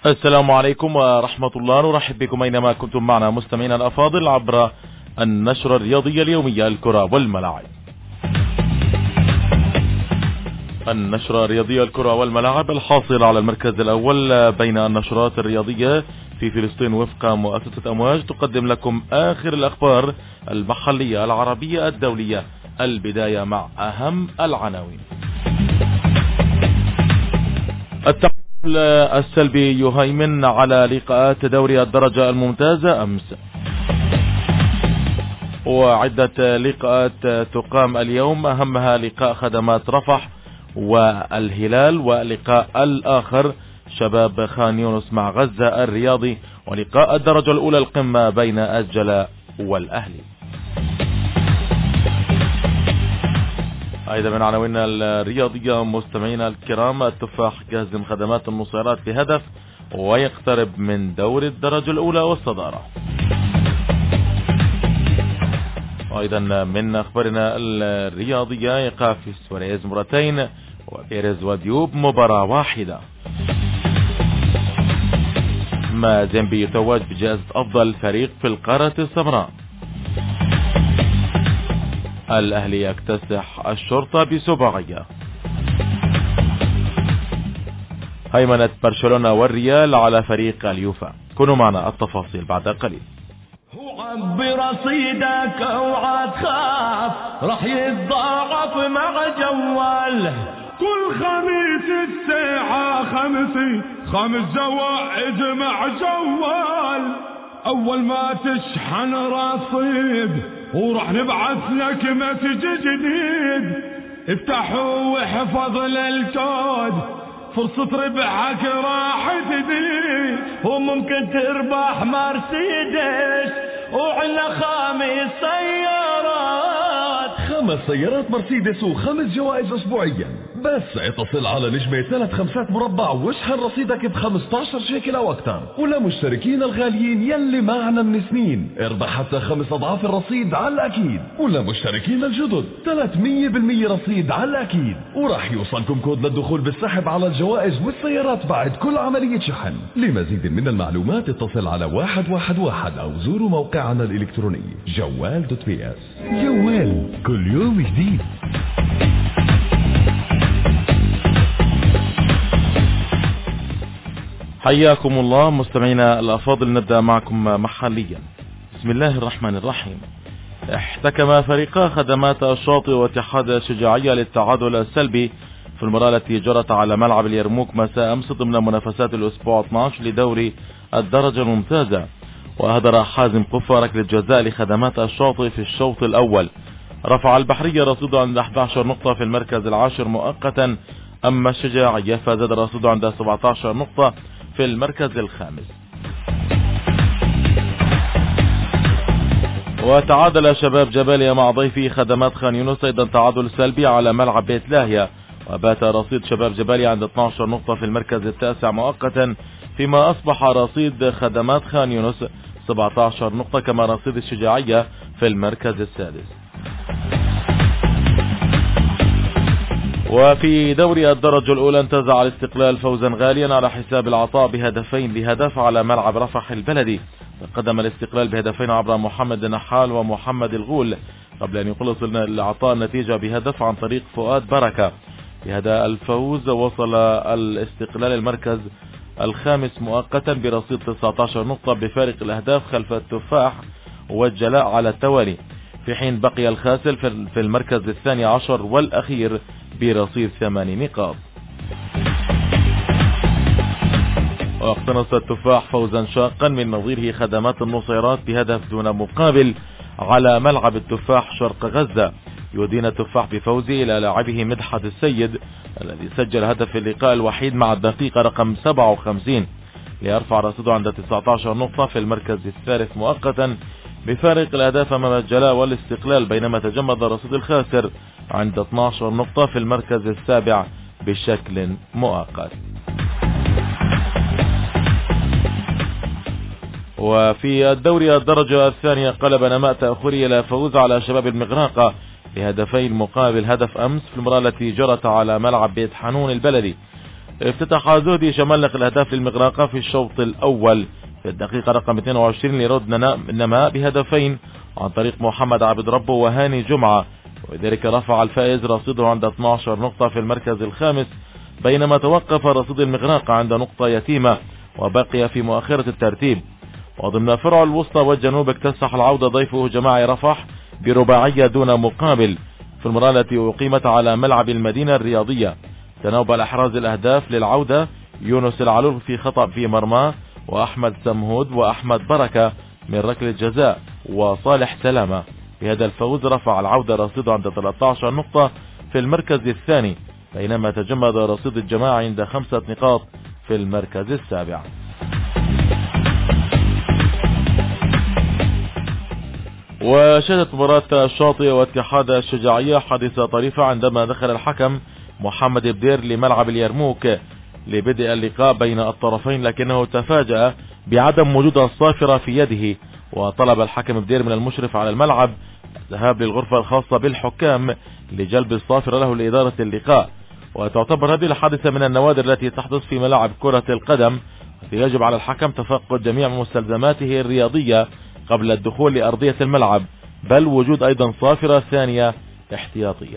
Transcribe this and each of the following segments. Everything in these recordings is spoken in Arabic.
السلام عليكم ورحمة الله، نرحب بكم أينما كنتم معنا مستمعينا الأفاضل عبر النشرة الرياضية اليومية الكرة والملاعب. النشرة الرياضية الكرة والملاعب الحاصلة على المركز الأول بين النشرات الرياضية في فلسطين وفق مؤسسة أمواج، تقدم لكم آخر الأخبار المحلية العربية الدولية. البداية مع أهم العناوين. التعادل السلبي يهيمن على لقاءات دوري الدرجة الممتازة أمس، وعدة لقاءات تقام اليوم، أهمها لقاء خدمات رفح والهلال، ولقاء الآخر شباب خان يونس مع غزة الرياضي، ولقاء الدرجة الأولى القمة بين الجلاء والأهلي. أيضا من عناويننا الرياضية مستمعينا الكرام، التفاح جازم خدمات النصيرات بهدف ويقترب من دور الدرجة الأولى والصدارة. وأيضا من أخبارنا الرياضية، إيقاف سواريز مرتين وبيريز وديوب مباراة واحدة. مازيمبي يتوج بجائزة أفضل فريق في القارة السمراء. الأهلي يكتسح الشرطة بسباعية. هيمنة برشلونة والريال على فريق اليوفا. كونوا معنا التفاصيل بعد قليل. عبي رصيدك اوعى تخاف، رح يتضاعف مع جوال. كل خميس الساعة 5 زوائد مع جوال. أول ما تشحن رصيد ورح نبعث لك مسج جديد. افتحوا واحفظ للكود، فرصة ربحك راح تزيد، وممكن تربح مرسيدس وعلى 5 سيارات. 5 سيارات مرسيدس و5 جوائز أسبوعيا. بس اتصل على نجمة 3 مربع واشحن رصيدك ب15 شيكل أو أكثر. ولمشتركين الغاليين يلي معنا من سنين اربح حتى 5 أضعاف الرصيد على الأكيد. ولمشتركين الجدد 300% رصيد على الأكيد. وراح يوصلكم كود للدخول بالسحب على الجوائز والسيارات بعد كل عملية شحن. لمزيد من المعلومات اتصل على 111 أو زوروا موقعنا الإلكتروني جوال.bs. جوال كل يوم جديد. حياكم الله مستمعينا الأفاضل، نبدأ معكم محليا. بسم الله الرحمن الرحيم. احتكم فريقا خدمات الشاطئ واتحاد الشجاعية للتعادل السلبي في المباراة التي جرت على ملعب اليرموك مساء أمس ضمن منافسات الأسبوع 12 لدوري الدرجة الممتازة. وأهدر حازم قفة ركلة جزاء لخدمات الشاطئ في الشوط الأول. رفع البحرية رصيده عند 11 نقطة في المركز العاشر مؤقتا، أما الشجاعية فزاد رصيده عند 17 نقطة في المركز الخامس. وتعادل شباب جباليا مع ضيفي خدمات خان يونس أيضا تعادل سلبي على ملعب بيت لاهيا، وبات رصيد شباب جباليا عند 12 نقطة في المركز التاسع مؤقتا، فيما أصبح رصيد خدمات خان يونس 17 نقطة، كما رصيد الشجاعية في المركز السادس. وفي دوري الدرجة الأولى انتزع الاستقلال فوزا غاليا على حساب العطاء بهدفين لهدف على ملعب رفح البلدي. قدم الاستقلال بهدفين عبر محمد نحال ومحمد الغول، قبل أن يخلص العطاء النتيجة بهدف عن طريق فؤاد بركة. بهذا الفوز وصل الاستقلال المركز الخامس مؤقتا برصيد 19 نقطة بفارق الأهداف خلف التفاح والجلاء على التوالي، في حين بقي الخاسر في المركز الثاني عشر والأخير برصيد 8 نقاط. واقتنص التفاح فوزا شاقا من نظيره خدمات النصيرات بهدف دون مقابل على ملعب التفاح شرق غزة. يدين التفاح بفوزه إلى لاعبه مدحت السيد الذي سجل هدف في اللقاء الوحيد مع الدقيقة رقم 57، ليرفع رصيده عند 19 نقطة في المركز الثالث مؤقتا بفارق الأهداف أمام الجلاء والاستقلال، بينما تجمد رصيد الخاسر عند 12 نقطة في المركز السابع بشكل مؤقت. وفي الدوري الدرجة الثانية قلب نماء تأخري إلى فوز على شباب المغراقة بهدفين مقابل هدف أمس في المباراة التي جرت على ملعب بيت حنون البلدي. افتتح زهدي شملق الأهداف للمغراقة في الشوط الأول في الدقيقة رقم 22 لرد نماء بهدفين عن طريق محمد عبد ربه وهاني جمعة، وذلك رفع الفائز رصيده عند 12 نقطة في المركز الخامس، بينما توقف رصيد المغراقة عند نقطة يتيمة وبقي في مؤخرة الترتيب. وضمن فرع الوسطى والجنوب اكتسح العودة ضيفه جماعي رفح برباعية دون مقابل في المباراة التي أقيمت على ملعب المدينة الرياضية. تناوب إحراز الأهداف للعودة يونس العلول في خطأ في مرماه، وأحمد سمهود وأحمد بركة من ركلة جزاء، وصالح سلامة. بهذا الفوز رفع العودة رصيده عند 13 نقطة في المركز الثاني، بينما تجمد رصيد الجماعة عند 5 نقاط في المركز السابع. وشهدت مباراة الشاطئ واتحاد الشجاعية حادثة طريفة عندما دخل الحكم محمد بدير لملعب اليرموك لبدء اللقاء بين الطرفين، لكنه تفاجأ بعدم وجود الصافرة في يده، وطلب الحكم بدير من المشرف على الملعب الذهاب للغرفة الخاصة بالحكام لجلب الصافرة له لإدارة اللقاء. وتعتبر هذه الحادثة من النوادر التي تحدث في ملاعب كرة القدم، يجب على الحكم تفقد جميع مستلزماته الرياضية قبل الدخول لأرضية الملعب، بل وجود أيضا صافرة ثانية احتياطية.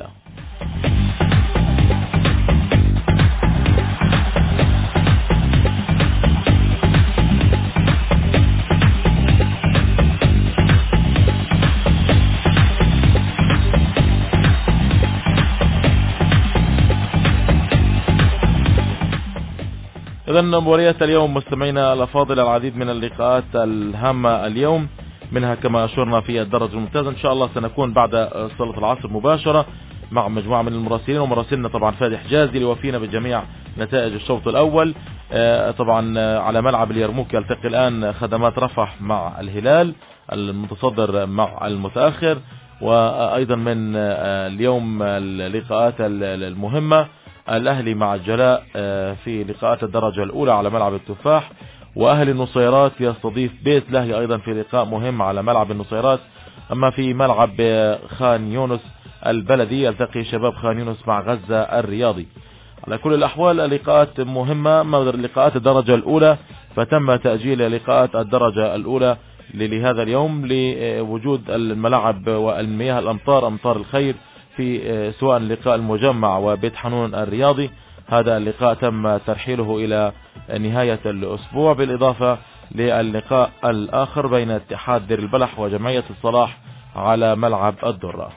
إذن مباريات اليوم مستمعينا الأفاضل العديد من اللقاءات الهامة اليوم، منها كما أشرنا في الدرجة الممتازة. إن شاء الله سنكون بعد صلاة العصر مباشرة مع مجموعة من المراسلين، ومراسلنا طبعا فادي حجازي ليوفينا بجميع نتائج الشوط الأول. طبعا على ملعب اليرموك يلتقي الآن خدمات رفح مع الهلال المتصدر مع المتأخر. وأيضا من اليوم اللقاءات المهمة الأهلي مع الجلاء في لقاءات الدرجة الأولى على ملعب التفاح، وأهلي النصيرات يستضيف بيت الأهلي أيضا في لقاء مهم على ملعب النصيرات. أما في ملعب خان يونس البلدي يلتقي شباب خان يونس مع غزة الرياضي. على كل الأحوال اللقاءات مهمة. مدر لقاءات الدرجة الأولى فتم تأجيل لقاءات الدرجة الأولى لهذا اليوم لوجود الملاعب والمياه الأمطار أمطار الخير في سواء لقاء المجمع وبيت حنون الرياضي. هذا اللقاء تم ترحيله إلى نهاية الأسبوع، بالإضافة للقاء الآخر بين اتحاد دير البلح وجمعية الصلاح على ملعب الدرة.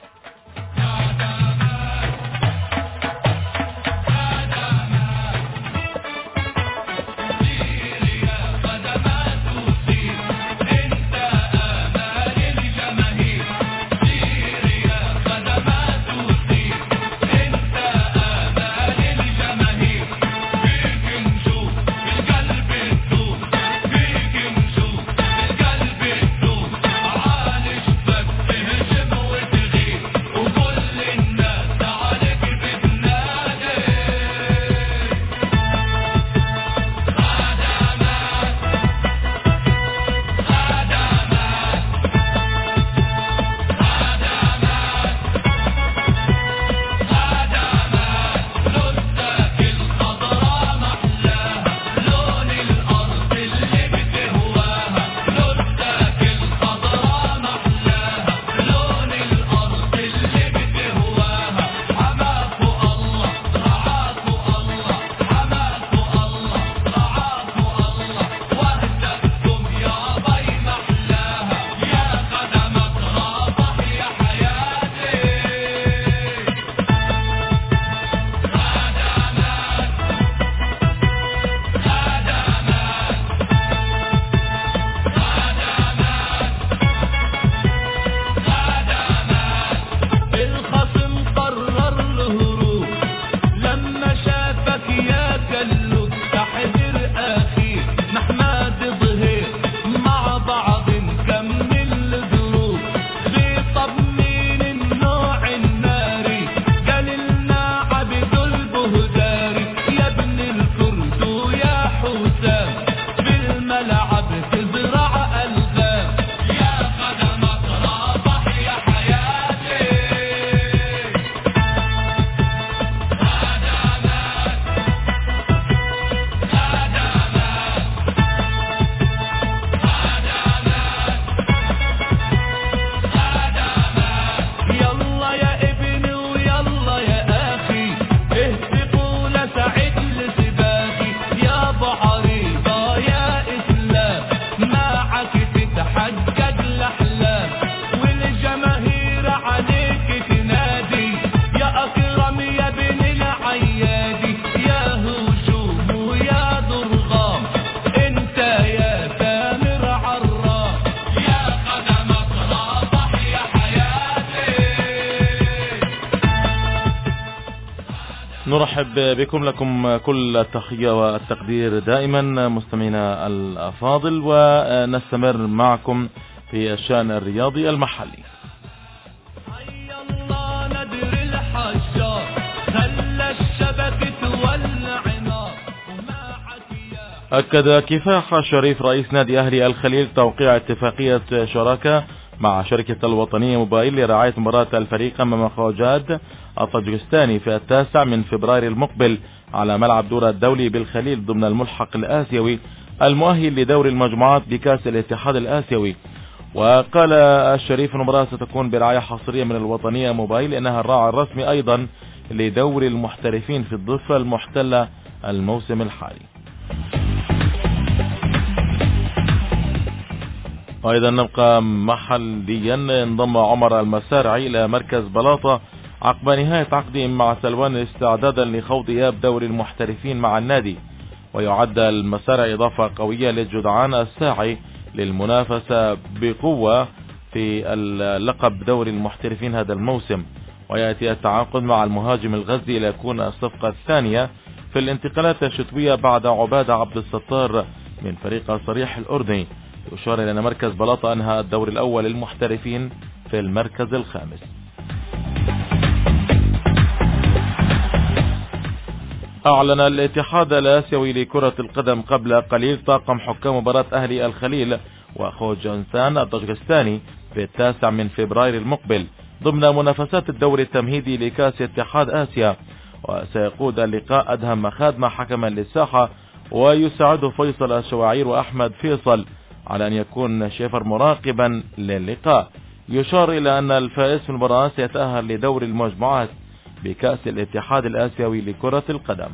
نرحب بكم، لكم كل التحية والتقدير دائما مستمعينا الأفاضل، ونستمر معكم في الشأن الرياضي المحلي. أكد كفاح شريف رئيس نادي أهلي الخليل توقيع اتفاقية شراكة مع شركة الوطنية موبايل لرعاية مباراة الفريق أمام خوجاد الطاجكستاني في 9 فبراير المقبل على ملعب دورة الدولي بالخليل ضمن الملحق الآسيوي المؤهل لدور المجموعات بكأس الاتحاد الآسيوي. وقال الشريف المباراة ستكون برعاية حصرية من الوطنية موبايل، إنها الراعي الرسمي أيضا لدور المحترفين في الضفة المحتلة الموسم الحالي. أيضا نبقى محليا. انضم عمر المسارعي إلى مركز بلاطة عقب نهاية عقده مع سلوان استعدادا لخوض إياب دوري المحترفين مع النادي، ويعد المسارعي إضافة قوية للجدعان الساعي للمنافسة بقوة في اللقب دوري المحترفين هذا الموسم. ويأتي التعاقد مع المهاجم الغزي ليكون الصفقة الثانية في الانتقالات الشتوية بعد عبادة عبد الستار من فريق صريح الأردني. يشار إلى أن مركز بلاطة أنهى الدور الأول للمحترفين في المركز الخامس. أعلن الاتحاد الآسيوي لكرة القدم قبل قليل طاقم حكام مباراة أهلي الخليل وخوجستان الطاجكستاني في 9 فبراير المقبل ضمن منافسات الدور التمهيدي لكأس اتحاد آسيا. وسيقود اللقاء أدهم مخادمة حكما للساحة، ويساعده فيصل الشواعير وأحمد فيصل على أن يكون شيفر مراقبا للقاء. يشار إلى أن الفائز في المباراة سيتأهل لدور المجموعات بكأس الاتحاد الآسيوي لكرة القدم.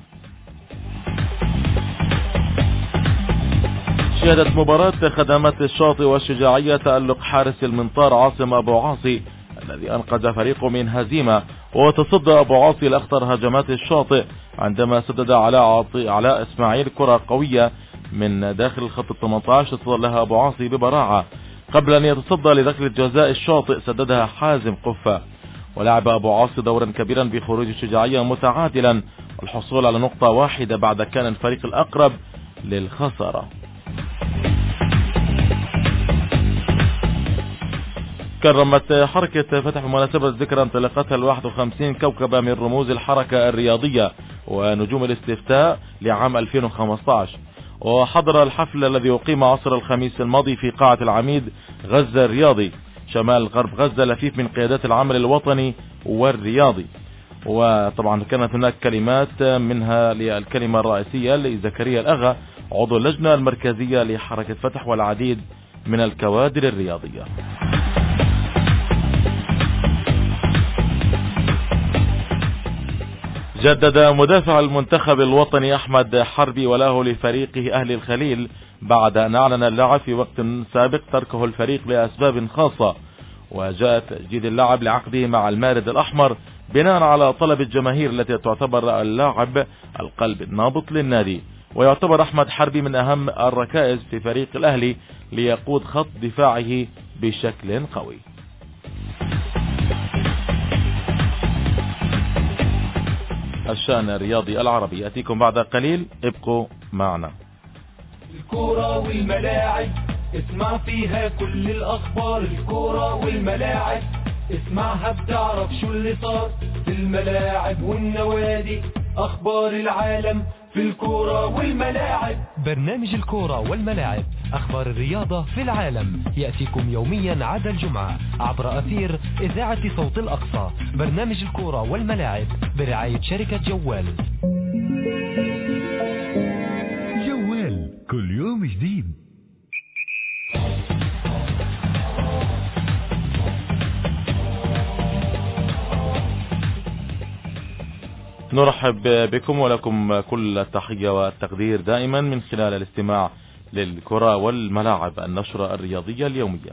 شهدت مباراة خدمات الشاطئ والشجاعية تألق حارس المنطار عاصم أبو عاصي الذي أنقذ فريقه من هزيمة، وتصدى أبو عاصي لأخطر هجمات الشاطئ عندما سدد على إسماعيل كرة قوية من داخل الخط 18 تصدى لها أبو عاصي ببراعة قبل أن يتصدى لركلة جزاء الشاطئ سددها حازم قفة. ولعب أبو عاصي دورا كبيرا بخروج الشجاعية متعادلا والحصول على نقطة واحدة بعد كان الفريق الأقرب للخسارة. كرمت حركة فتح بمناسبة ذكرى انطلاقتها 51 كوكبة من رموز الحركة الرياضية ونجوم الاستفتاء لعام 2015. وحضر الحفل الذي أقيم عصر الخميس الماضي في قاعة العميد غزة الرياضي شمال غرب غزة لفيف من قيادات العمل الوطني والرياضي. وطبعا كانت هناك كلمات منها للكلمة الرئيسية لزكريا الأغا عضو اللجنة المركزية لحركة فتح والعديد من الكوادر الرياضية. جدد مدافع المنتخب الوطني أحمد حربي وله لفريقه أهل الخليل بعد أن أعلن اللاعب في وقت سابق تركه الفريق لأسباب خاصة. وجاء تجديد اللاعب لعقده مع المارد الأحمر بناء على طلب الجماهير التي تعتبر اللاعب القلب النابض للنادي. ويعتبر أحمد حربي من أهم الركائز في فريق الأهلي ليقود خط دفاعه بشكل قوي. الشأن الرياضي العربي يأتيكم بعد قليل، ابقوا معنا. الكرة والملاعب اسمع فيها كل الأخبار، الكرة والملاعب اسمعها بتعرف شو اللي صار في الملاعب والنوادي، أخبار العالم في الكرة والملاعب. برنامج الكرة والملاعب، أخبار الرياضة في العالم، يأتيكم يوميا عدا الجمعة عبر أثير إذاعة صوت الأقصى. برنامج الكرة والملاعب برعاية شركة جوال. جوال كل يوم جديد. نرحب بكم ولكم كل التحية والتقدير دائما من خلال الاستماع للكرة والملاعب، النشرة الرياضية اليومية.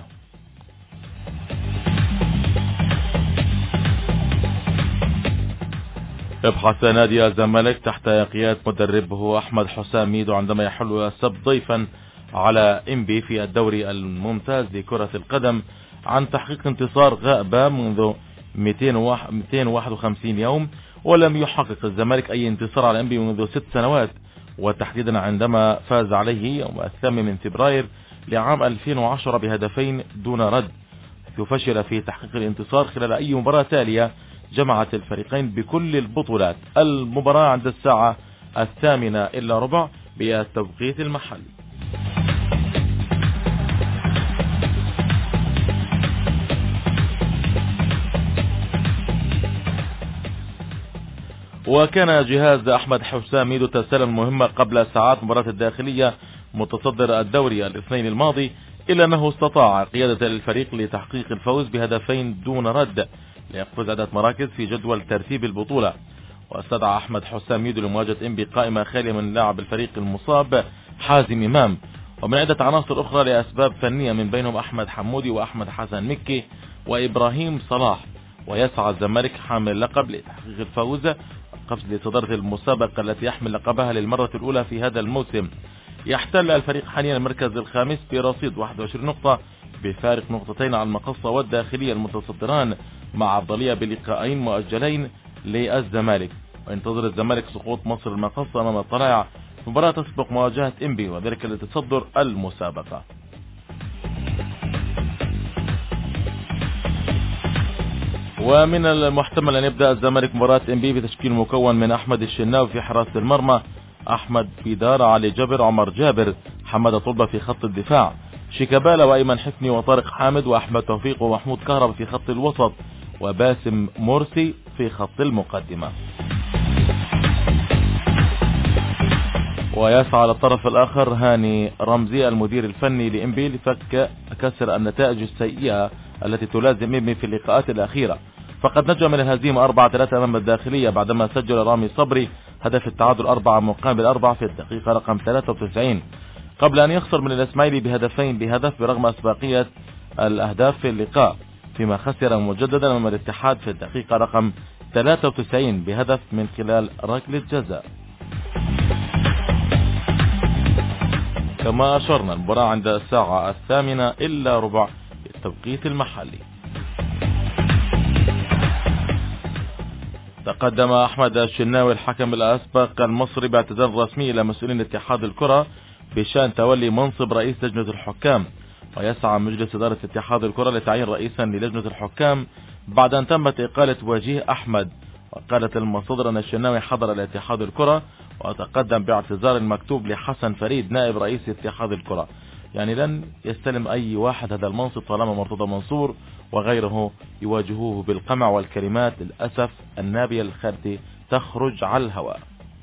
يبحث نادي الزمالك تحت قيادة مدربه أحمد حسام ميدو عندما يحل السبت ضيفا على إنبي في الدوري الممتاز لكرة القدم عن تحقيق انتصار غائبة منذ 251 يوم، ولم يحقق الزمالك أي انتصار على إنبي منذ 6 سنوات، وتحديدا عندما فاز عليه يوم 8 فبراير لعام 2010 بهدفين دون رد، فشل في تحقيق الانتصار خلال أي مباراة تالية جمعت الفريقين بكل البطولات. المباراة عند الساعة 8:15 بالتوقيت المحلي. وكان جهاز أحمد حسام ميدو تسلم المهمة قبل ساعات مباراة الداخلية متصدر الدوري الاثنين الماضي، إلا أنه استطاع قيادة الفريق لتحقيق الفوز بهدفين دون رد ليقفز عدة مراكز في جدول ترتيب البطولة. واستدعى أحمد حسام ميدو لمواجهة إنبي قائمة خالية من لاعب الفريق المصاب حازم إمام ومن عدة عناصر أخرى لأسباب فنية، من بينهم أحمد حمودي وأحمد حسن مكي وإبراهيم صلاح. ويسعى الزمالك حامل اللقب لتحقيق الفوز قفز لصدارة المسابقة التي يحمل لقبها للمرة الأولى في هذا الموسم. يحتل الفريق حاليا المركز الخامس برصيد 21 نقطة بفارق نقطتين على المقصة والداخلية المتصدران مع أفضلية بلقاءين مؤجلين للزمالك. وينتظر الزمالك سقوط مصر المقصة أمام الطلائع مباراة تسبق مواجهة إنبي وذلك لتصدر المسابقة. ومن المحتمل أن يبدأ الزمالك مباراة إنبي بتشكيل مكون من أحمد الشناوي في حراسة المرمى، أحمد بيدار، علي جابر، عمر جابر، حمادة طلبة في خط الدفاع، شيكابالا وأيمن حفني وطارق حامد وأحمد توفيق ومحمود كهربا في خط الوسط، وباسم مرسي في خط المقدمة. ويسعى على الطرف الآخر هاني رمزي المدير الفني لإنبي لفك كسر النتائج السيئة التي تلازم إنبي في اللقاءات الأخيرة، فقد نجا من الهزيمة 4-3 أمام الداخلية بعدما سجل رامي صبري هدف التعادل 4-4 في الدقيقة رقم 93 قبل أن يخسر من الإسماعيلي بهدفين بهدف برغم أسبقية الأهداف في اللقاء، فيما خسر مجددا أمام الاتحاد في الدقيقة رقم 93 بهدف من خلال ركلة جزاء. كما أشرنا المباراة عند الساعة 8:15 بالتوقيت المحلي. تقدم أحمد الشناوي الحكم الأسبق المصري باعتذار رسمي إلى مسؤولين اتحاد الكرة بشأن تولي منصب رئيس لجنة الحكام، ويسعى مجلس إدارة اتحاد الكرة لتعيين رئيسا للجنة الحكام بعد أن تمت إقالة وجيه أحمد. وقالت المصادر أن الشناوي حضر لاتحاد الكرة وتقدم باعتذار مكتوب لحسن فريد نائب رئيس اتحاد الكرة، يعني لن يستلم أي واحد هذا المنصب طالما مرتضى منصور وغيره يواجهوه بالقمع والكلمات للأسف النابية التي تخرج على الهواء.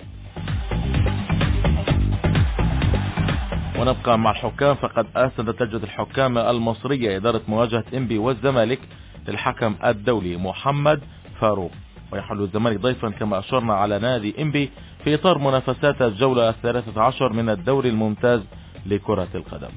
ونبقى مع الحكام، فقد أسندت لجنة الحكام المصرية إدارة مواجهة إنبي والزمالك للحكم الدولي محمد فاروق، ويحل الزمالك ضيفا كما أشرنا على نادي إنبي في إطار منافسات الجولة 13 من الدوري الممتاز لكرة القدم.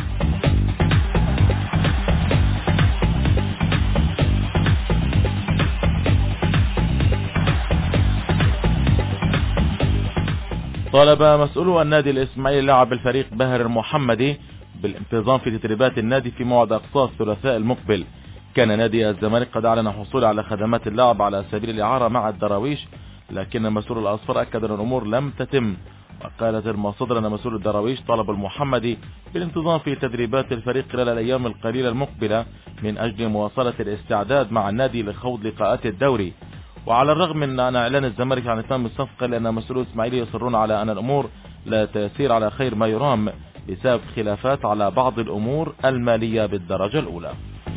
طالب مسؤولو النادي الإسماعيلي لاعب الفريق باهر المحمدي بالانتظام في تدريبات النادي في موعد أقصى الثلاثاء المقبل. كان نادي الزمالك قد أعلن حصول على خدمات اللاعب على سبيل الإعارة مع الدراويش، لكن مسؤول الأصفر أكد أن الأمور لم تتم. وقالت المصادر أن مسؤول الدراويش طلب المحمدي بالانتظام في تدريبات الفريق خلال الأيام القليلة المقبلة من أجل مواصلة الاستعداد مع النادي لخوض لقاءات الدوري. وعلى الرغم من أن إعلان الزمالك عن إتمام الصفقة، لأن مسؤولو الإسماعيلي يصرون على أن الأمور لا تسير على خير ما يرام بسبب خلافات على بعض الأمور المالية بالدرجة الأولى.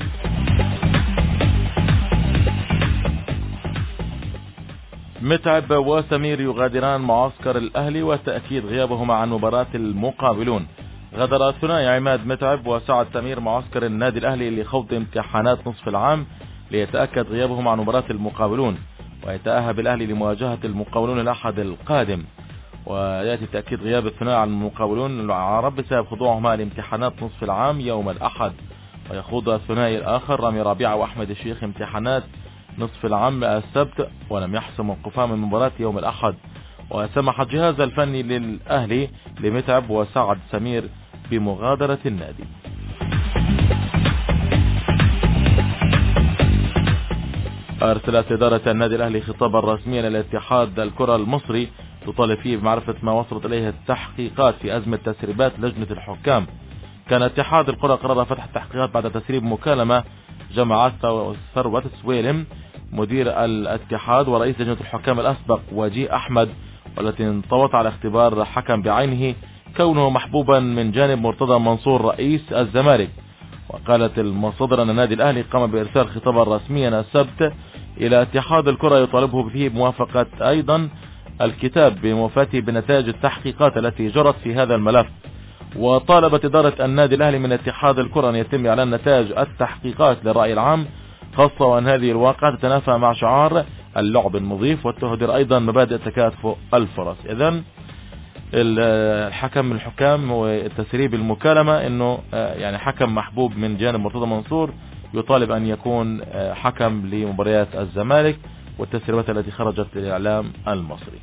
متعب وسمير يغادران معسكر الأهلي وتأكيد غيابهما عن مباراة المقاولون. غادر الثنائي عماد متعب وسعد سمير معسكر النادي الأهلي لخوض امتحانات نصف العام ليتأكد غيابهما عن مباراة المقاولون، ويتأهب الأهلي لمواجهة المقاولون الأحد القادم. ويأتي تأكيد غياب الثنائي عن المقاولون العرب بسبب خضوعهما لامتحانات نصف العام يوم الأحد. ويخوض الثنائي الآخر رامي ربيعة وأحمد الشيخ امتحانات نصف العام السبت، ولم يحسم موقفا من مباراة يوم الأحد. وسمح الجهاز الفني للأهلي لمتعب وسعد سمير بمغادرة النادي. أرسلت إدارة النادي الأهلي خطابا رسميا إلى اتحاد الكرة المصري تطالب فيه بمعرفة ما وصلت إليه التحقيقات في أزمة تسريبات لجنة الحكام. كان اتحاد الكرة قرر فتح التحقيقات بعد تسريب مكالمة جمعت ثروت سويلم مدير الاتحاد ورئيس لجنة الحكام الأسبق وجيه أحمد، والتي انطوت على اختبار حكم بعينه كونه محبوبا من جانب مرتضى منصور رئيس الزمالك. وقالت المصادر أن النادي الأهلي قام بإرسال خطابا رسميا السبت إلى اتحاد الكرة يطالبه فيه بموافقة أيضا الكتاب بموافاته بنتائج التحقيقات التي جرت في هذا الملف. وطالبت إدارة النادي الأهلي من اتحاد الكرة أن يتم إعلان نتائج التحقيقات للرأي العام، خاصة وأن هذه الواقعة تتنافى مع شعار اللعب النظيف وتهدر أيضا مبادئ تكافؤ الفرص. إذن الحكم من الحكام وتسريب المكالمة انه يعني حكم محبوب من جانب مرتضى منصور يطالب ان يكون حكم لمباريات الزمالك والتسريبات التي خرجت للإعلام المصري.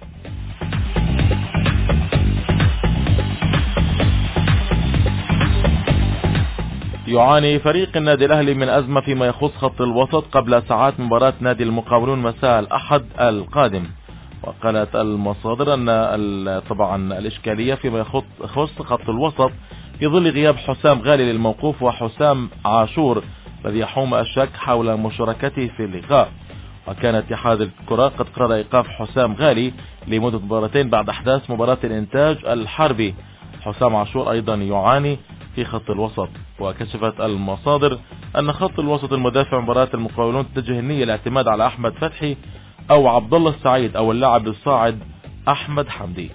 يعاني فريق النادي الأهلي من أزمة فيما يخص خط الوسط قبل ساعات مباراة نادي المقاولون مساء الأحد القادم. وقالت المصادر أن طبعا الإشكالية فيما يخص خط الوسط في ظل غياب حسام غالي للموقوف وحسام عاشور الذي يحوم الشك حول مشاركته في اللقاء. وكان اتحاد الكرة قد قرر إيقاف حسام غالي لمدة مباراتين بعد أحداث مباراة الإنتاج الحربي. حسام عاشور أيضا يعاني في خط الوسط. وكشفت المصادر أن خط الوسط المدافع مباراة المقاولون تتجه النية الاعتماد على أحمد فتحي أو عبد الله السعيد أو اللاعب الصاعد أحمد حمدي.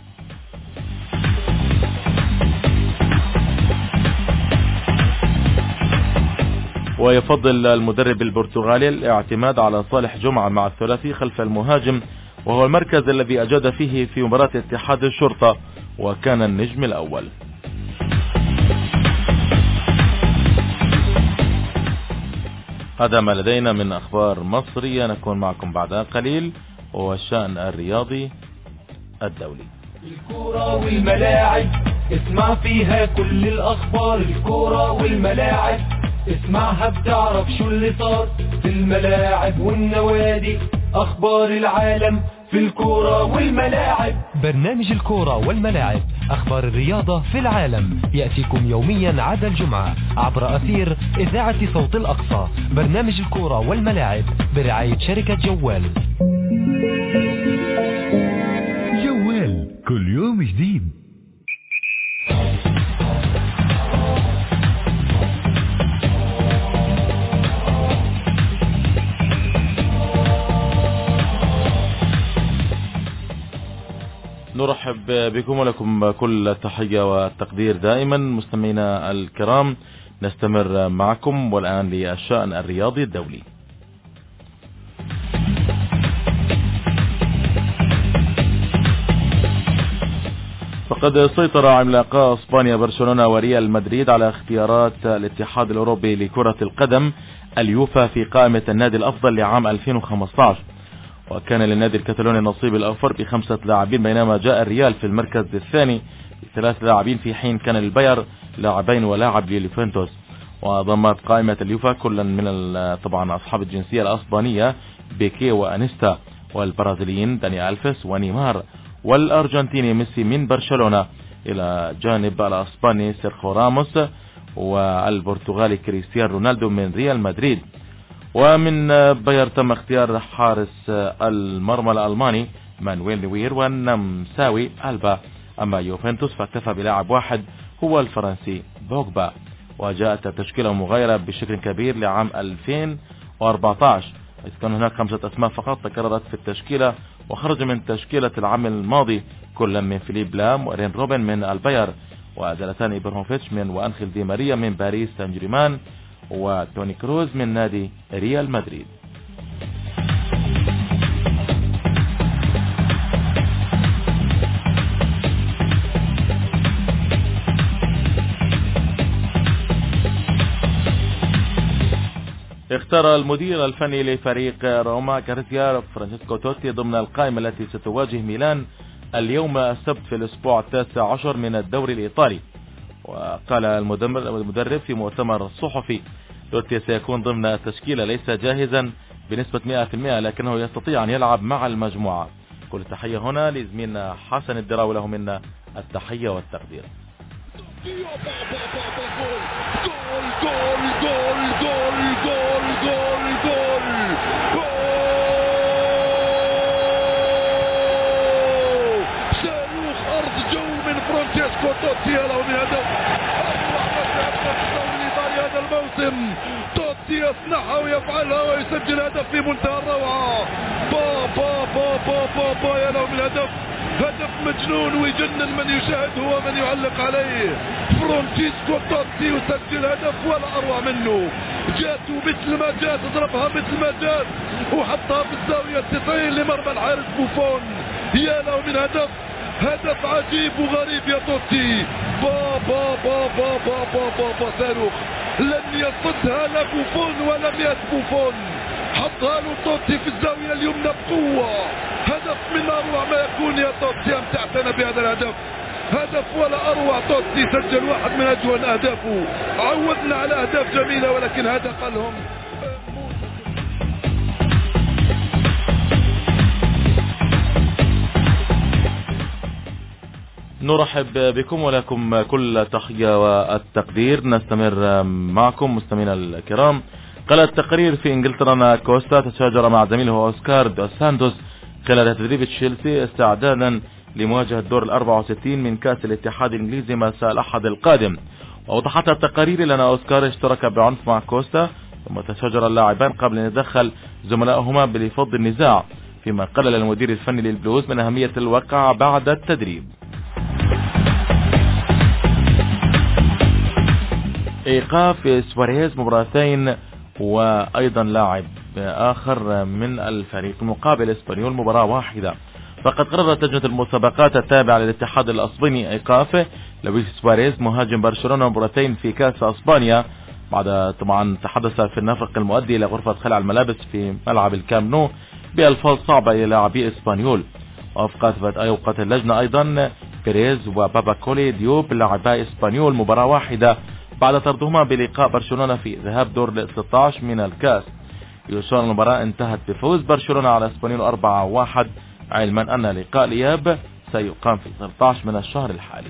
ويفضل المدرب البرتغالي الاعتماد على صالح جمعة مع الثلاثي خلف المهاجم، وهو المركز الذي أجاد فيه في مباراة اتحاد الشرطة وكان النجم الأول. هذا ما لدينا من أخبار مصرية، نكون معكم بعد قليل والشأن الرياضي الدولي. الكرة والملاعب اسمع فيها كل الأخبار، الكرة والملاعب اسمعها بتعرف شو اللي صار في الملاعب والنوادي، أخبار العالم في الكرة والملاعب. برنامج الكرة والملاعب، أخبار الرياضة في العالم، يأتيكم يوميا عدا الجمعة عبر أثير إذاعة صوت الأقصى. برنامج الكرة والملاعب برعاية شركة جوال. جوال كل يوم جديد. نرحب بكم ولكم كل التحية والتقدير دائما مستمعينا الكرام. نستمر معكم والآن للشأن الرياضي الدولي. فقد سيطر عملاقا اسبانيا برشلونة وريال مدريد على اختيارات الاتحاد الاوروبي لكرة القدم اليوفا في قائمة النادي الافضل لعام 2015. وكان للنادي الكتالوني النصيب الأوفر ب5 لاعبين، بينما جاء الريال في المركز الثاني ب3 لاعبين، في حين كان الباير لاعبين ولاعب لليوفنتوس. وضمت قائمة اليوفا كلا من طبعا أصحاب الجنسية الأسبانية بيكي وأنيستا، والبرازيليين داني ألفيس ونيمار، والأرجنتيني ميسي من برشلونة، إلى جانب الأسباني سيرخيو راموس، والبرتغالي كريستيانو رونالدو من ريال مدريد. ومن باير تم اختيار حارس المرمى الألماني مانويل نوير والنمساوي ألبا. أما يوفنتوس فاكتفى بلاعب واحد هو الفرنسي بوجبا. وجاءت التشكيلة مغايرة بشكل كبير لعام 2014، إذ كان هناك 5 أسماء فقط تكررت في التشكيلة وخرج من تشكيلة العام الماضي كل من فيليب لام ورين روبن من الباير، وزلاتان إبراهيموفيتش من وأنخيل دي ماريا من باريس سان جيرمان، وتوني كروز من نادي ريال مدريد. اختار المدير الفني لفريق روما كاريزيا فرانشيسكو توتي ضمن القائمة التي ستواجه ميلان اليوم السبت في الأسبوع 19 من الدوري الإيطالي. وقال المدرب في مؤتمر صحفي توتي سيكون ضمن التشكيلة ليس جاهزا بنسبة 100%، لكنه يستطيع أن يلعب مع المجموعة. كل التحية هنا لزميلنا حسن الدراوي، له منا التحية والتقدير. صاروخ أرض جو من فرانشيسكو توتي، له من هدف هذا الموسم. توتي يصنعها ويفعلها ويسجل هدف في منتهى الروعة. با يا له من هدف مجنون ويجنن من يشاهده ومن يعلق عليه. فرانشيسكو توتي يسجل هدف ولا أروع منه. جات مثل ما جات، ضربها مثل ما جات وحطها في الزاوية 90 لمرمى الحارس بوفون. يا له من هدف عجيب وغريب يا توتي. با صاروخ لن يصدها لا بوفون ولا ميات بوفون. حطها له توتي في الزاوية اليمنى بقوة. هدف من أروع ما يكون يا توتي. أمتعتنا بهذا الهدف، هدف ولا أروع. توتي سجل واحد من أجود أهدافه. عودنا على أهداف جميلة، ولكن هذا قالهم. نرحب بكم ولكم كل التحية والتقدير. نستمر معكم مستمعينا الكرام. قال التقرير في انجلترا ان كوستا تشاجر مع زميله اوسكار دوس سانتوس خلال تدريب تشيلسي استعدادا لمواجهة دور 64 من كأس الاتحاد الانجليزي مساء الاحد القادم. وأوضحت التقارير أن أوسكار اشترك بعنف مع كوستا، ثم تشاجر اللاعبان قبل أن يتدخل زملائهما لفض النزاع، فيما قلل المدير الفني للبلوز من أهمية الوقعة بعد التدريب. إيقاف سواريز مباراتين وأيضا لاعب آخر من الفريق المقابل اسبانيول مباراة واحدة. فقد قررت لجنة المسابقات التابعة للاتحاد الأسباني إيقاف لويس سواريز مهاجم برشلونة مباراتين في كأس أسبانيا، بعد طبعا تحدث في النفق المؤدي إلى غرفة خلع الملابس في ملعب الكامب نو بألفاظ صعبة إلى لاعبي اسبانيول. وأوقفت اللجنة أيضا بيريز وبابا كولي ديوب لاعبي اسبانيول مباراة واحدة بعد طردهما بلقاء برشلونة في ذهاب دور 16 من الكاس. يشار المباراة انتهت بفوز برشلونة على اسبانيول 4-1، علما أن لقاء الإياب سيقام في 13 من الشهر الحالي.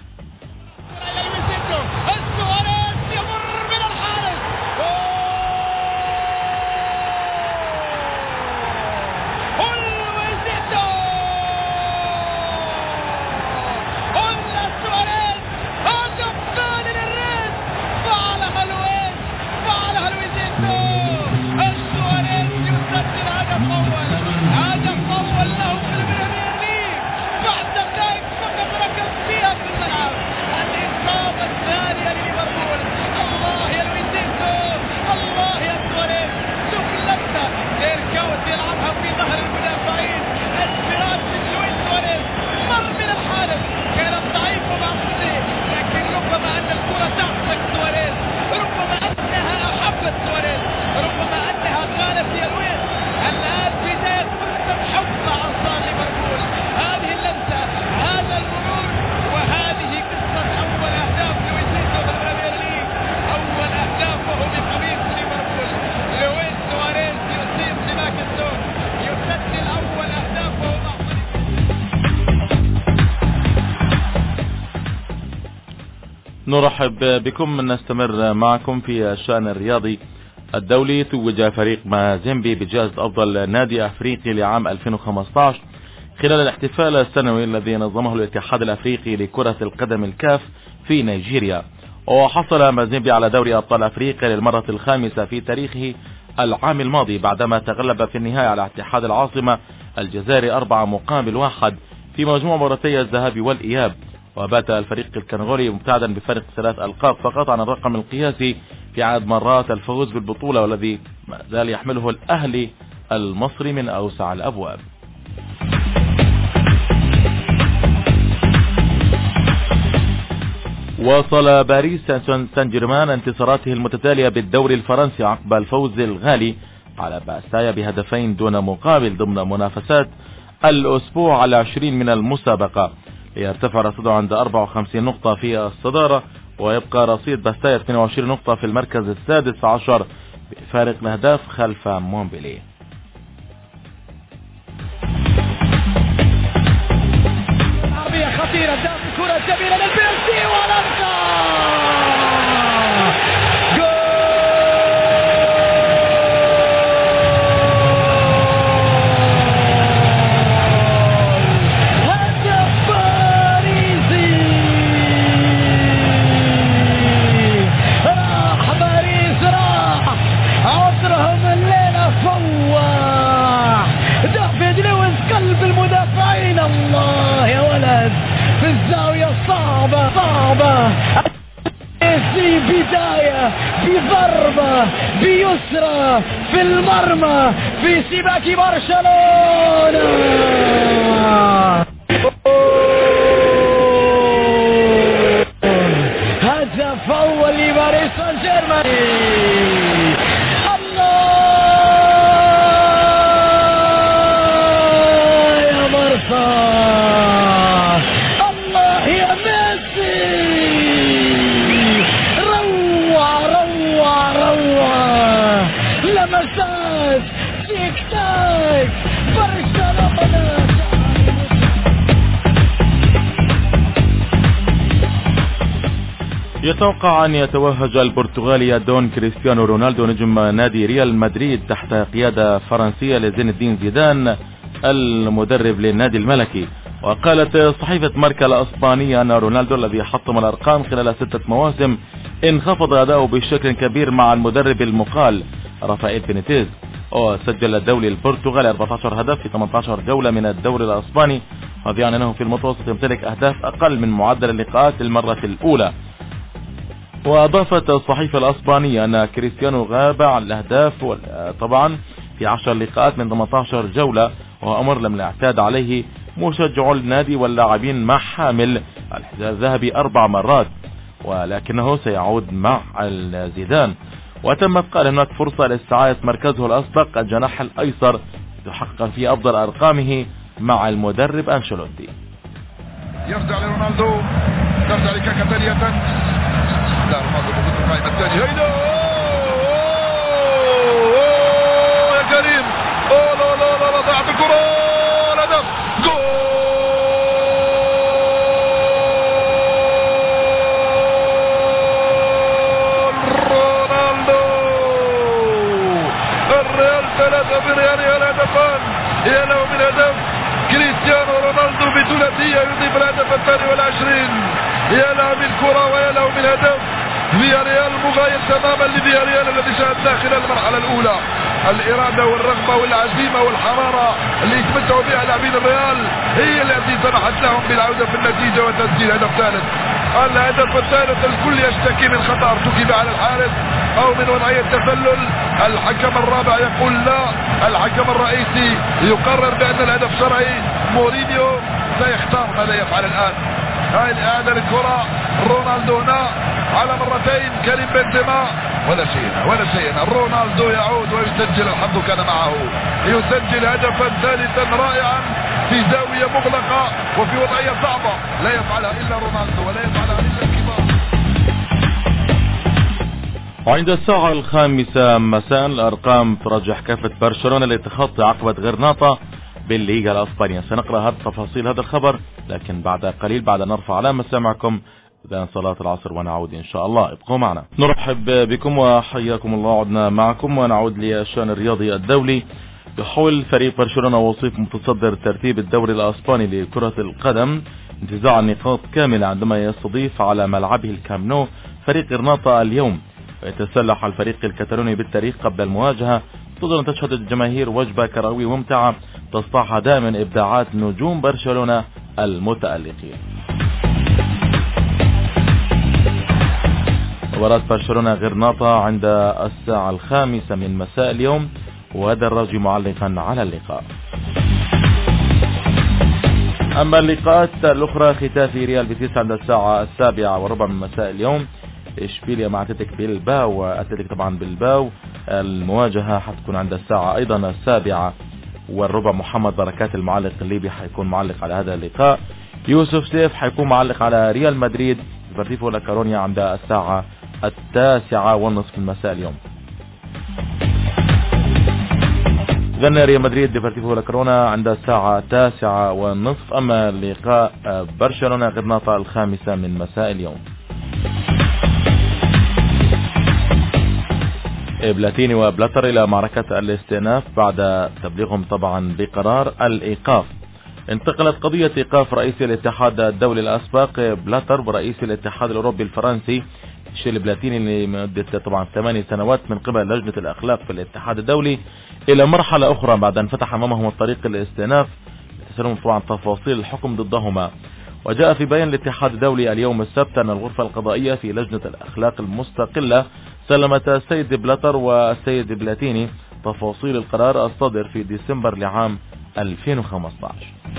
نرحب بكم. نستمر معكم في الشأن الرياضي الدولي. توج فريق مازيمبي بجائزة أفضل نادي أفريقي لعام 2015 خلال الاحتفال السنوي الذي نظمه الاتحاد الأفريقي لكرة القدم الكاف في نيجيريا. وحصل مازيمبي على دوري أبطال أفريقيا للمرة الخامسة في تاريخه العام الماضي، بعدما تغلب في النهاية على اتحاد العاصمة الجزائري 4-1 في مجموع مباراتي الذهاب والإياب. وبات الفريق الكنغولي مبتعدا بفارق 3 ألقاب فقط عن الرقم القياسي في عدد مرات الفوز بالبطولة، والذي ما زال يحمله الأهلي المصري من أوسع الأبواب. وصل باريس سان جيرمان انتصاراته المتتالية بالدوري الفرنسي عقب الفوز الغالي على باستايا بهدفين دون مقابل ضمن منافسات الأسبوع على 20 من المسابقة، ليرتفع رصيده عند 54 نقطة في الصدارة، ويبقى رصيد باستايا 22 نقطة في المركز السادس عشر بفارق الأهداف خلف مونبليه. بضربة بيسرى في المرمى في سباك برشلونة. هدف أول لباريس سان جيرمان. الله يا ميسي، روعة لمسات تيك تاك برشلونة. يتوقع أن يتوهج البرتغالي دون كريستيانو رونالدو نجم نادي ريال مدريد تحت قيادة فرنسية لزين الدين زيدان المدرب للنادي الملكي. وقالت صحيفة ماركا الأسبانية أن رونالدو الذي حطم الأرقام خلال 6 مواسم انخفض أداؤه بشكل كبير مع المدرب المقال رافائيل بينيتيز، وسجل الدولي البرتغالي 14 هدف في 18 جولة من الدوري الأسباني، هذا يعني أنه في المتوسط يمتلك أهداف أقل من معدل اللقاءات للمرة الأولى. وأضافت الصحيفة الأسبانية أن كريستيانو غاب عن الأهداف طبعا في 10 لقاءات من 18 جولة، وهو أمر لم يعتاد عليه مشجع النادي واللاعبين مع حامل الحذاء الذهبي 4 مرات، ولكنه سيعود مع زيدان. وتمت قال هناك فرصة لاستعادة مركزه الأسبق الجناح الأيسر يحقق فيه أفضل أرقامه مع المدرب أنشيلوتي. يرجع لرونالدو، ترجع لكاكا ثانية، لا رونالدو موجود في القائمة الثانية. هيدا يا كريم، لا ضاعت الكرة، الهدف جول رونالدو. الريال 3 بريال هدفان، يا له من هدف كريستيانو رونالدو بثلاثية يضيف الهدف 22. يا له من كرة ويا له من هدف. فياريال مغاير تماما لفياريال الذي شاهدناه خلال المرحلة الأولى. الإرادة والرغبة والعزيمة والحرارة اللي يتمتعوا بها لاعبين الريال هي التي سمحت لهم بالعودة في النتيجة وتسجيل هدف ثالث. الهدف الثالث الكل يشتكي من خطأ ارتكب على الحارس أو من وضعية تسلل. الحكم الرابع يقول لا، الحكم الرئيسي يقرر بأن الهدف شرعي. مورينيو سيختار ماذا يفعل الآن. هاي الآن الكرة رونالدو هنا على مرتين، كريم بنزيما ولا شيء. رونالدو يعود ويسجل، الحظ كان معه، يسجل هدفا ثالثا رائعا في زاوية مغلقة وفي وضعية صعبة لا يفعلها إلا رونالدو ولا يفعلها إلا الكبار. وعند الساعة 5 مساء الأرقام ترجح كافة برشلونة لتخطي عقبة غرناطة بالليغا الأسبانية. سنقرأ تفاصيل هذا الخبر لكن بعد قليل، بعد أن نرفع على مسامعكم إذا صلاة العصر ونعود إن شاء الله. ابقوا معنا. نرحب بكم وحياكم الله. عدنا معكم ونعود للشأن الرياضي الدولي. يحاول فريق برشلونة وصيف متصدر ترتيب الدوري الأسباني لكرة القدم انتزاع النقاط كاملة عندما يستضيف على ملعبه الكامب نو فريق غرناطة اليوم. ويتسلح الفريق الكتالوني بالتاريخ قبل المواجهة. تظل أن تشهد الجماهير وجبة كروية ممتعة تصطحها دائما إبداعات نجوم برشلونة المتألقين. مباراة برشلونة غرناطة عند الساعة 5 من مساء اليوم، وهذا الرجل معلقا على اللقاء. أما اللقاءات الأخرى ختافي ريال بيتيس عند الساعة 7:15 من مساء اليوم. إشبيليا مع أتلتيك بلباو، وأتلتيك طبعا بلباو المواجهة حتكون عند الساعة أيضا 7:15. محمد بركات المعلق الليبي حيكون معلق على هذا اللقاء. يوسف سيف حيكون معلق على ريال مدريد ديبورتيفو لا كورونيا عند الساعة 9:30 من مساء اليوم. إذن ريال مدريد ديبورتيفو لا كورونا عند الساعة 9:30. أما لقاء برشلونة غرناطة 5 من مساء اليوم. بلاتيني وبلاتر إلى معركة الاستئناف بعد تبليغهم طبعا بقرار الإيقاف. انتقلت قضية إيقاف رئيس الاتحاد الدولي الأسبق بلاتر ورئيس الاتحاد الأوروبي الفرنسي شيل بلاتيني لمدة طبعا 8 سنوات من قبل لجنة الأخلاق في الاتحاد الدولي إلى مرحلة أخرى بعد أن فتح أمامهم الطريق للاستئناف لتسلم طبعا تفاصيل الحكم ضدهما. وجاء في بيان الاتحاد الدولي اليوم السبت أن الغرفة القضائية في لجنة الأخلاق المستقلة سلمت السيد بلاتر والسيد بلاتيني تفاصيل القرار الصادر في ديسمبر لعام 2015.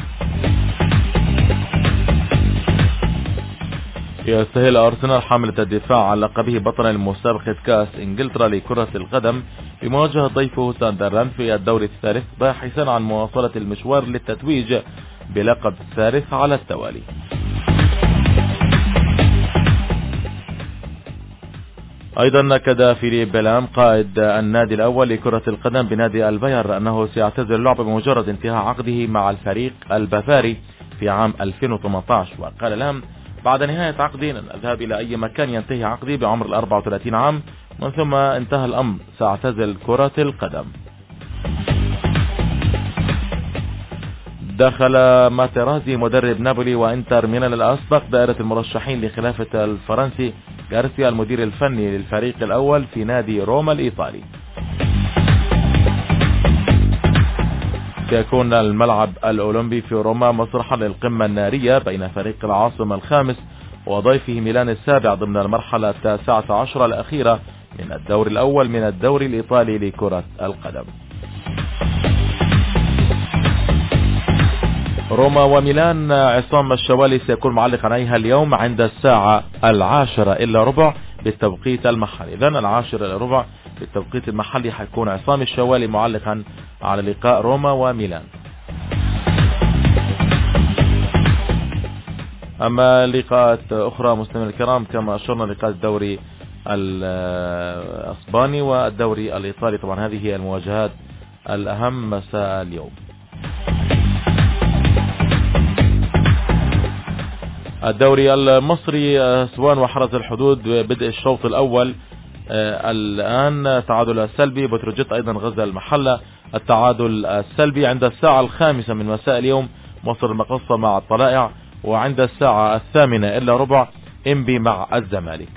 يستهل أرسنال حاملة الدفاع عن لقبه بطلا لمسابقة كأس إنجلترا لكرة القدم بمواجهة ضيفه ساندرلاند في الدور الثالث، باحثا عن مواصلة المشوار للتتويج بلقب الثالث على التوالي. أيضا أكد فيليب لام قائد النادي الأول لكرة القدم بنادي الباير أنه سيعتزل اللعب بمجرد انتهاء عقده مع الفريق البافاري في عام 2018. وقال لام: بعد نهاية عقدي لن أذهب إلى أي مكان ينتهي عقدي بعمر 34 عام، ومن ثم انتهى الأمر سأعتزل كرة القدم. دخل ماتيرازي مدرب نابولي وإنتر ميلان الأسبق دائرة المرشحين لخلافة الفرنسي غارسيا المدير الفني للفريق الأول في نادي روما الإيطالي. سيكون الملعب الأولمبي في روما مسرحا للقمة النارية بين فريق العاصمة الخامس وضيفه ميلان السابع ضمن المرحلة 19 الأخيرة من الدور الأول من الدوري الإيطالي لكرة القدم. روما وميلان، عصام الشوالي سيكون معلقا عليها اليوم عند الساعة 10:15 بالتوقيت المحلي. إذن 10:15 بالتوقيت المحلي حيكون عصام الشوالي معلقا على لقاء روما وميلان. أما لقاءات أخرى مستمعينا الكرام كما أشرنا لقاء الدوري الأسباني والدوري الإيطالي، طبعا هذه هي المواجهات الأهم مساء اليوم. الدوري المصري أسوان وحرس الحدود بدء الشوط الأول الآن تعادل السلبي، بتروجيت أيضا غزة المحلة التعادل السلبي عند الساعة 5 من مساء اليوم مصر المقصة مع الطلائع، وعند الساعة 8:15 إنبي مع الزمالك.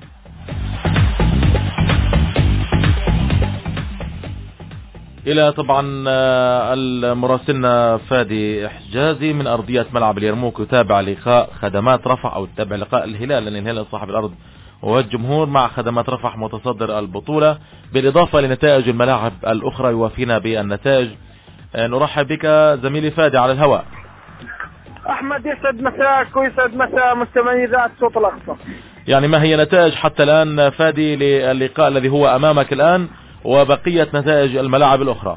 إلى طبعا المراسلنا فادي حجازي من أرضية ملعب اليرموك يتابع لقاء خدمات رفح أو يتابع لقاء الهلال، لأن الهلال صاحب الأرض والجمهور مع خدمات رفح متصدر البطولة، بالإضافة لنتائج الملاعب الأخرى يوافينا بالنتائج. نرحب بك زميلي فادي على الهواء. أحمد يسعد مساك ويسعد مساء مستمعي إذاعة صوت الأقصى. يعني ما هي نتائج حتى الآن فادي للقاء الذي هو أمامك الآن وبقية نتائج الملاعب الأخرى؟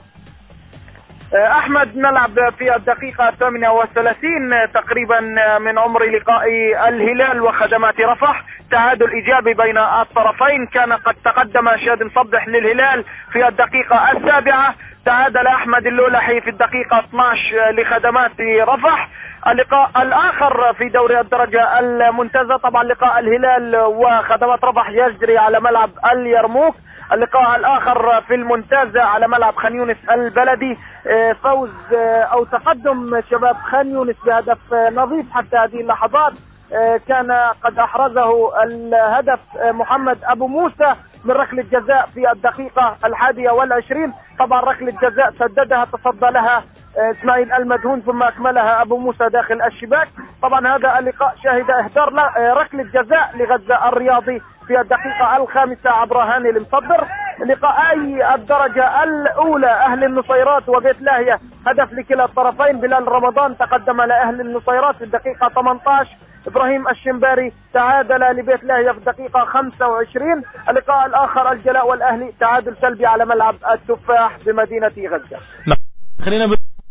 أحمد، نلعب في الدقيقة 38 تقريبا من عمر لقاء الهلال وخدمات رفح، تعادل إيجابي بين الطرفين. كان قد تقدم شادن صبح للهلال في الدقيقة 7، تعادل أحمد اللولحي في الدقيقة 12 لخدمات رفح. اللقاء الآخر في دوري الدرجة الممتازة طبعا لقاء الهلال وخدمات رفح يجري على ملعب اليرموك. اللقاء الآخر في الممتازة على ملعب خان يونس البلدي، فوز أو تقدم شباب خان يونس بهدف نظيف حتى هذه اللحظات. كان قد أحرزه الهدف محمد أبو موسى من ركلة جزاء في الدقيقة 21. طبعا ركلة جزاء سددها تصدى لها اسماعيل المدهون ثم أكملها أبو موسى داخل الشباك. طبعا هذا اللقاء شهد إهدار ركلة جزاء لغزة الرياضي في الدقيقة 5 عبر هاني المصدر. لقاءي الدرجة الأولى أهل النصيرات وبيت لاهية هدف لكلا الطرفين. بلال رمضان تقدم لأهل النصيرات في الدقيقة 18، إبراهيم الشمباري تعادل لبيت لاهية في الدقيقة 25. اللقاء الآخر الجلاء والأهلي تعادل سلبي على ملعب التفاح بمدينة غزة. خلينا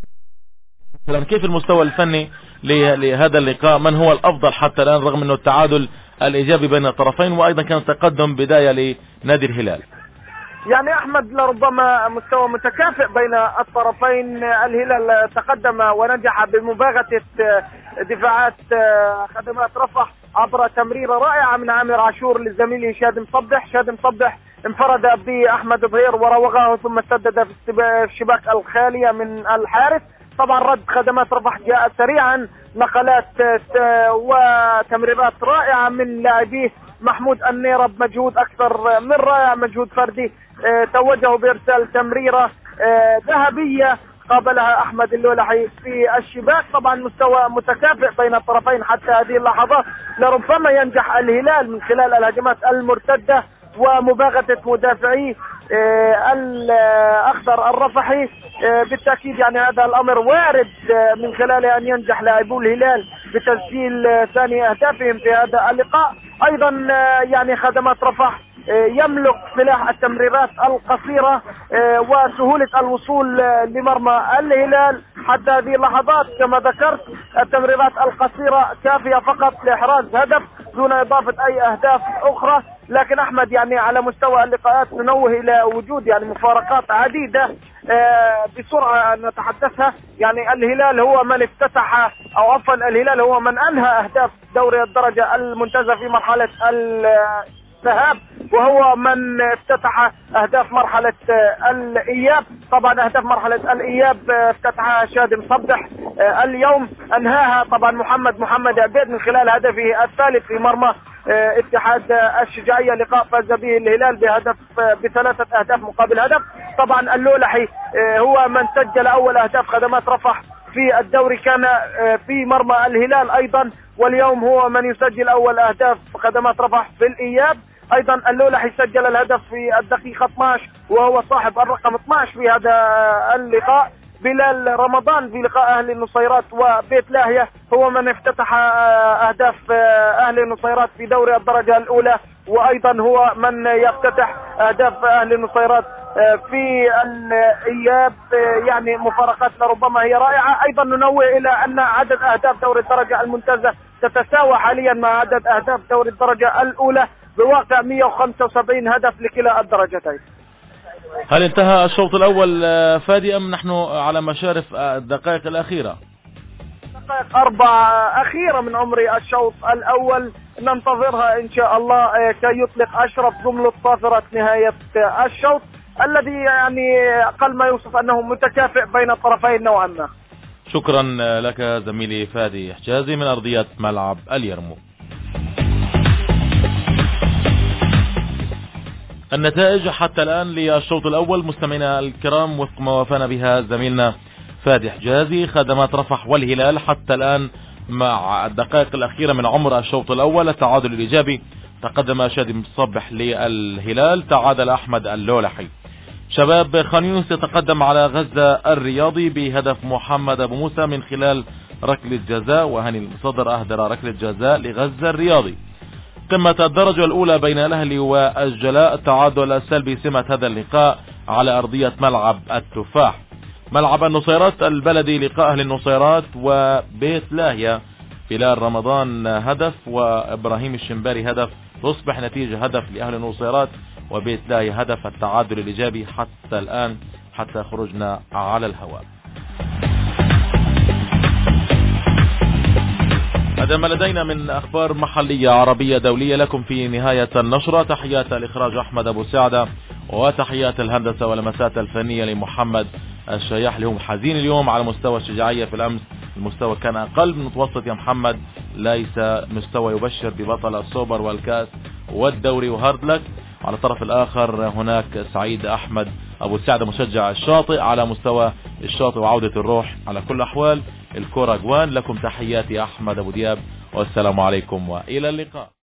كيف المستوى الفني لهذا اللقاء؟ من هو الأفضل حتى الآن رغم أنه التعادل الإيجابي بين الطرفين وأيضا كان تقدم بداية لنادي الهلال؟ يعني أحمد لربما مستوى متكافئ بين الطرفين. الهلال تقدم ونجح بمباغتة دفاعات خدمات رفح عبر تمريرة رائعة من عامر عاشور لزميله شادن صبح. شادن صبح انفرد بأحمد ظهير وراوغه ثم سدد في الشباك الخالية من الحارس. طبعا رد خدمات رفح جاء سريعا، نقلات وتمريرات رائعة من لاعبيه محمود النيرة بمجهود أكثر من رائع، مجهود فردي توجه بإرسال تمريرة ذهبية قابلها أحمد اللولحي في الشباك. طبعا مستوى متكافئ بين الطرفين حتى هذه اللحظات. لربما ينجح الهلال من خلال الهجمات المرتدة ومباغتة مدافعي الأخضر الرفحي. بالتأكيد يعني هذا الأمر وارد من خلاله أن ينجح لاعبو الهلال بتسجيل ثاني أهدافهم في هذا اللقاء. أيضا يعني خدمات رفح يملك سلاح التمريرات القصيرة وسهولة الوصول لمرمى الهلال حتى هذه اللحظات. كما ذكرت التمريرات القصيرة كافية فقط لإحراز هدف دون إضافة أي أهداف أخرى. لكن أحمد يعني على مستوى اللقاءات ننوه إلى وجود يعني مفارقات عديدة بسرعة نتحدثها. يعني الهلال هو من افتتح أو عفوا الهلال هو من أنهى أهداف دوري الدرجة الممتازة في مرحلة الذهاب، وهو من افتتح أهداف مرحلة الإياب. طبعا أهداف مرحلة الإياب افتتحها شادي مصبح، اليوم أنهاها طبعا محمد عبيد من خلال هدفه الثالث في مرمى اتحاد الشجاعية، لقاء فاز به الهلال بثلاثة أهداف مقابل هدف. طبعا اللولحي هو من سجل أول أهداف خدمات رفح في الدوري، كان في مرمى الهلال أيضا، واليوم هو من يسجل أول أهداف خدمات رفح في الإياب. أيضا اللولحي سجل الهدف في الدقيقة 12 وهو صاحب الرقم 12 في هذا اللقاء. بلال رمضان في لقاء أهلي النصيرات وبيت لاهية هو من افتتح أهداف أهلي النصيرات في دوري الدرجة الأولى، وأيضا هو من يفتتح أهداف أهلي النصيرات في الإياب. يعني مفارقات لربما هي رائعة. أيضا ننوه إلى أن عدد أهداف دوري الدرجة الممتازة تتساوى حاليا مع عدد أهداف دوري الدرجة الأولى بواقع 175 هدف لكلا الدرجتين. هل انتهى الشوط الأول فادي أم نحن على مشارف الدقائق الأخيرة؟ دقائق 4 أخيرة من عمر الشوط الأول ننتظرها إن شاء الله كي يطلق أشرف جملة صافرة نهاية الشوط الذي يعني أقل ما يوصف أنه متكافئ بين الطرفين نوعا ما. شكرا لك زميلي فادي حجازي من أرضية ملعب اليرموك. النتائج حتى الآن للشوط الأول مستمعينا الكرام وفق ما وافانا بها زميلنا فادي حجازي. خدمات رفح والهلال حتى الآن مع الدقائق الأخيرة من عمر الشوط الأول التعادل الإيجابي، تقدم شادي مصبح للهلال، تعادل أحمد اللولحي. شباب خان يونس يتقدم على غزة الرياضي بهدف محمد أبو موسى من خلال ركلة جزاء، وهاني الصدر أهدر ركلة جزاء لغزة الرياضي. قمة الدرجة الأولى بين الأهلي والجلاء، التعادل السلبي سمة هذا اللقاء على أرضية ملعب التفاح. ملعب النصيرات البلدي لقاء أهل النصيرات وبيت لاهية، بلال رمضان هدف وإبراهيم الشنباري هدف، تصبح نتيجة هدف لأهل النصيرات وبيت لاهية هدف، التعادل الإيجابي حتى الآن حتى خرجنا على الهواء. هذا ما لدينا من أخبار محلية عربية دولية لكم في نهاية النشرة. تحيات الإخراج أحمد أبو سعدة، وتحيات الهندسة واللمسات الفنية لمحمد الشياح. لهم حزين اليوم على مستوى الشجاعية، في الأمس المستوى كان أقل من متوسط يا محمد، ليس مستوى يبشر ببطل السوبر والكاس والدوري وهارد لك. على الطرف الآخر هناك سعيد أحمد أبو سعدة مشجع الشاطئ على مستوى الشاطئ وعودة الروح. على كل أحوال الكرة جوان. لكم تحياتي أحمد أبو دياب، والسلام عليكم وإلى اللقاء.